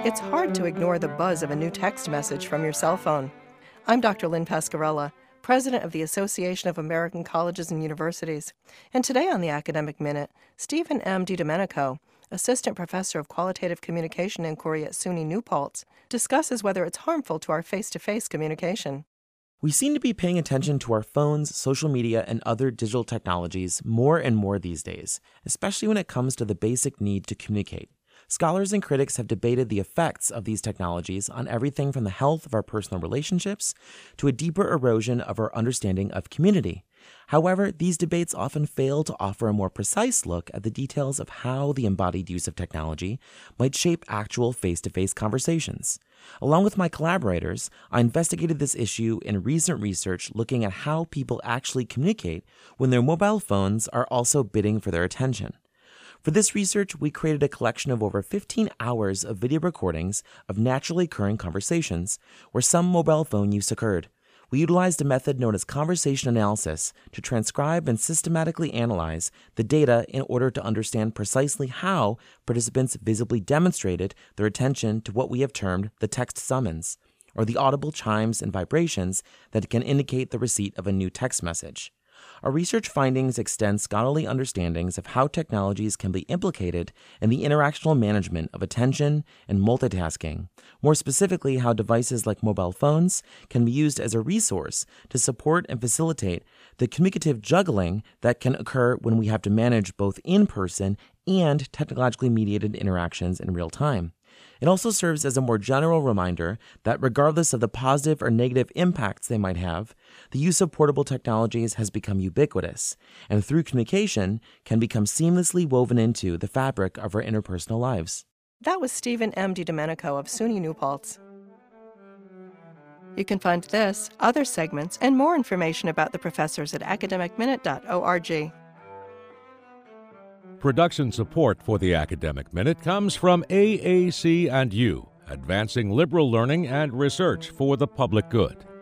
it's hard to ignore the buzz of a new text message from your cell phone. I'm Dr. Lynn Pasquarella, President of the Association of American Colleges and Universities. And today on the Academic Minute, Stephen M. DiDomenico, Assistant Professor of Qualitative Communication Inquiry at SUNY New Paltz, discusses whether it's harmful to our face-to-face communication. We seem to be paying attention to our phones, social media, and other digital technologies more and more these days, especially when it comes to the basic need to communicate. Scholars and critics have debated the effects of these technologies on everything from the health of our personal relationships to a deeper erosion of our understanding of community. However, these debates often fail to offer a more precise look at the details of how the embodied use of technology might shape actual face-to-face conversations. Along with my collaborators, I investigated this issue in recent research looking at how people actually communicate when their mobile phones are also bidding for their attention. For this research, we created a collection of over 15 hours of video recordings of naturally occurring conversations where some mobile phone use occurred. We utilized a method known as conversation analysis to transcribe and systematically analyze the data in order to understand precisely how participants visibly demonstrated their attention to what we have termed the text summons, or the audible chimes and vibrations that can indicate the receipt of a new text message. Our research findings extend scholarly understandings of how technologies can be implicated in the interactional management of attention and multitasking. More specifically, how devices like mobile phones can be used as a resource to support and facilitate the communicative juggling that can occur when we have to manage both in-person and technologically mediated interactions in real time. It also serves as a more general reminder that regardless of the positive or negative impacts they might have, the use of portable technologies has become ubiquitous, and through communication can become seamlessly woven into the fabric of our interpersonal lives. That was Stephen M. DiDomenico of SUNY New Paltz. You can find this, other segments, and more information about the professors at academicminute.org. Production support for the Academic Minute comes from AAC&U, advancing liberal learning and research for the public good.